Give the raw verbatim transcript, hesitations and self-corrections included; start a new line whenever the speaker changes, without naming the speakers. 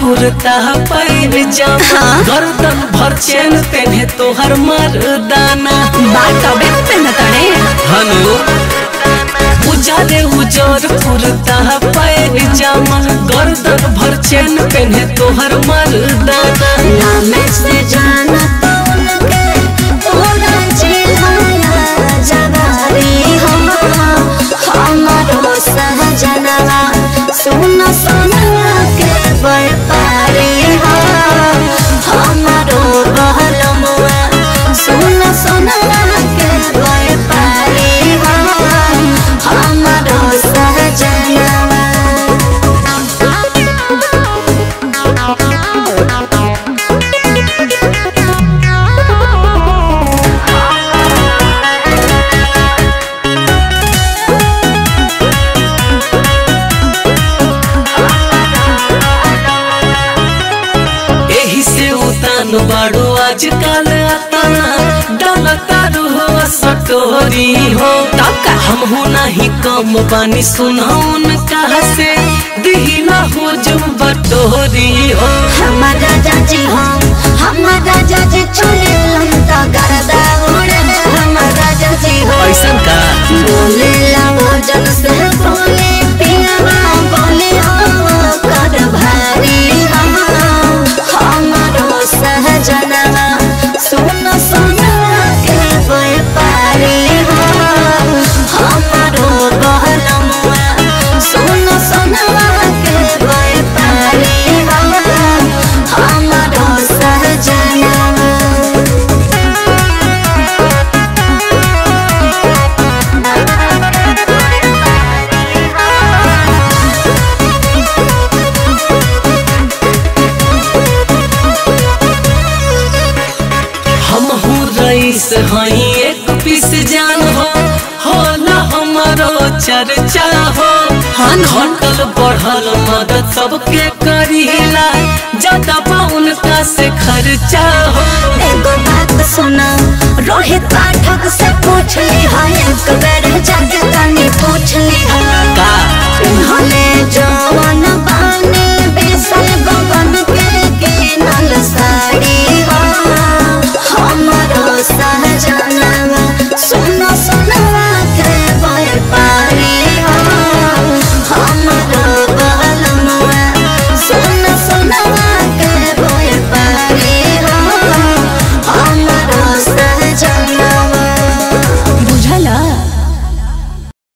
कुर्ता पैर जामा गर्दन भर चैन पहने तोहर मर्दाना
बात तबे पहनता रे
हनु उजाले उजर कुर्ता पैर जामा गर्दन भर चैन पहने तोहर मर्दाना
नाम से जाना तोलके तोरा जिलाया जवारी हम हमारो सहजनवा सुन सुन के बरपारी हम हमारो बहलमुआ सुन सुन के बरपारी हम हमारो सहजनवा
बाड़ो आजकल अतना डलतारू हो सटोरी हो तब हम हो नहीं कम बानी सुनौन कहा से दिहिला हो जो बटोरी हो
हमारा जाजी हो हमारा जाजी चले लंता गरदा उड़े हमारा जाजी हो
ऐसा का
बोले लाओ जन से बोले पिया बोले हो कर भारी हम हमारो सहजनवा सुन सुन के व्यापारी हो हमारो बहलमुआ सुन सुन के व्यापारी हो हमारो सहजनवा
रईस हई एक पीस जान हो होला हमारो चर्चा हो घटल बढ़ल मदद सबके करीला ज्यादा पाउन का से खर्चा हो
एगो बात सुना रोहित पाठक से पूछ ली है एक बेर जाके तनी पूछ ली है
का
उन्होंने जवान बाने बेसल गगन के किनल साड़ी हो हमारो सहजनवा सुन सुन